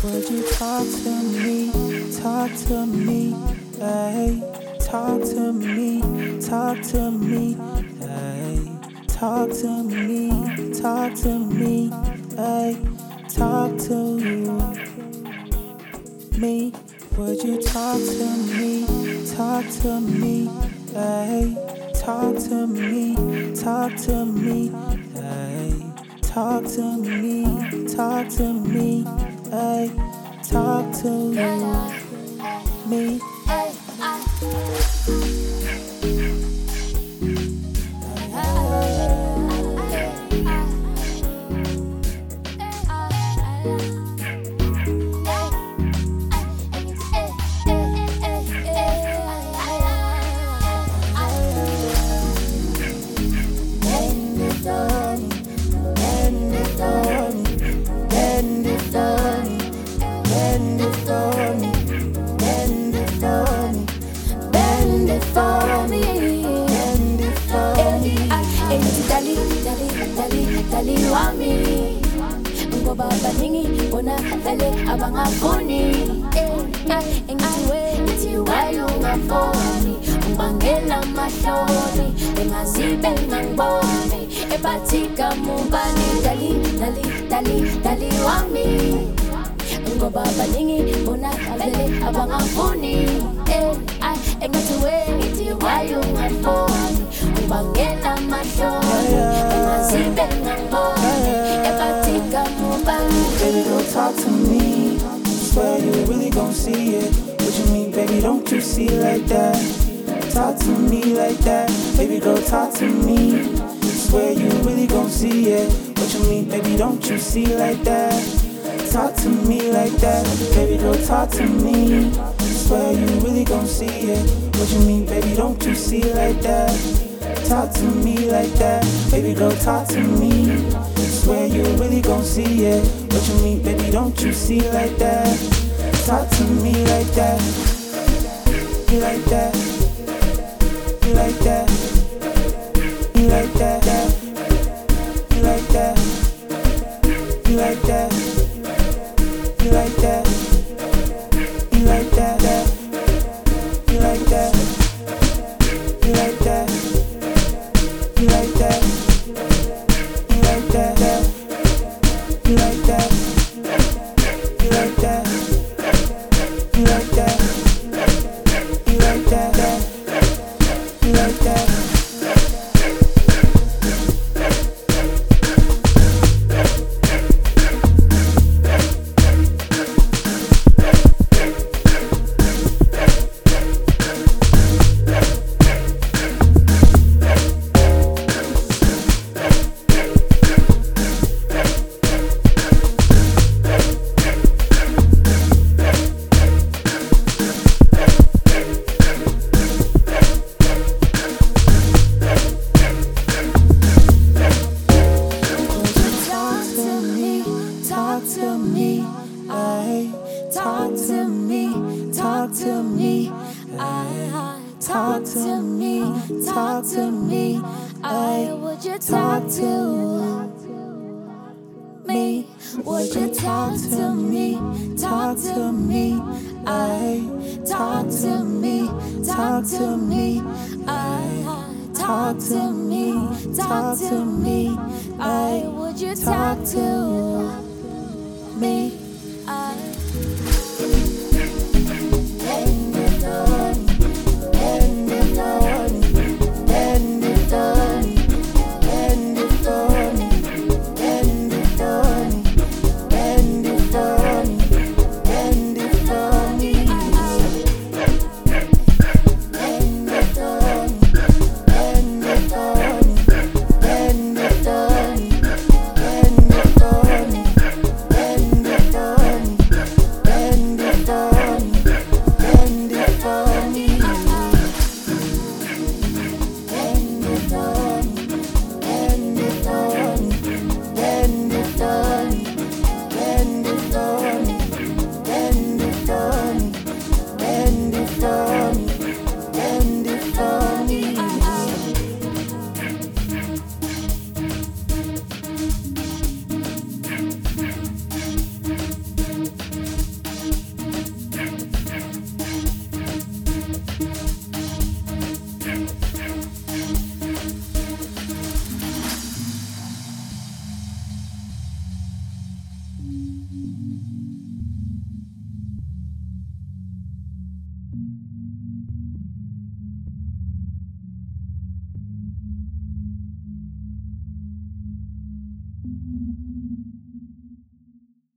Would you talk to me? Talk to me, hey. Talk to me, talk to me, hey. Talk to me, hey. Talk to me. Would you talk to me? Talk to me, hey. Talk to me, hey. Talk to me, hey. Talk to me. Dali wami ngoba baningi bona vele abangafuni engithi wayungafoni ungibangela amahloni engazibe ngangiboni ebathika mubani dali wami ngoba baningi bona vele abangafuni engithi wayungafoni ungibangela amahloni engazibe Baby, don't talk to me. Swear you really gon' see it. What you mean, baby? Don't you see it like that? Talk to me like that. Baby, girl, talk to me. Swear you really gon' see it. What you mean, baby? Don't you see it like that? Talk to me like that. Baby, girl, talk to me. Swear you really gon' see it. What you mean, baby? Don't you see it like that? Talk to me like that. Baby, girl, talk to me. Swear you really gon' see it. What you mean, baby? Don't you see it like that? Talk to me like that. You like that? You like that? You like that? You like that? You like that? You like that? You like that? You like that? You like that? You like that? You like that? You like that? You like that? You like that? You like that? You like that? Talk to me, would you talk to me? Would you talk to me? Talk to me, talk to me, talk to me, talk to me, would you talk to me?